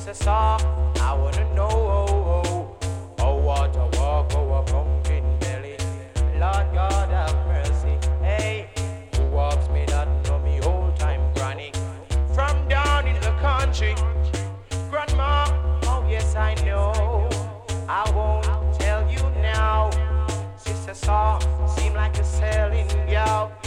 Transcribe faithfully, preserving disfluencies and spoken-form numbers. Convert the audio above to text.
Sister Saw, I wanna know, oh, oh, oh, what a walk, oh, a pumpkin belly. Lord God have mercy, hey, who walks me not know me old time granny. From down in the country, grandma, oh yes I know. I won't tell you now. Sister Saw, seem like a selling gal.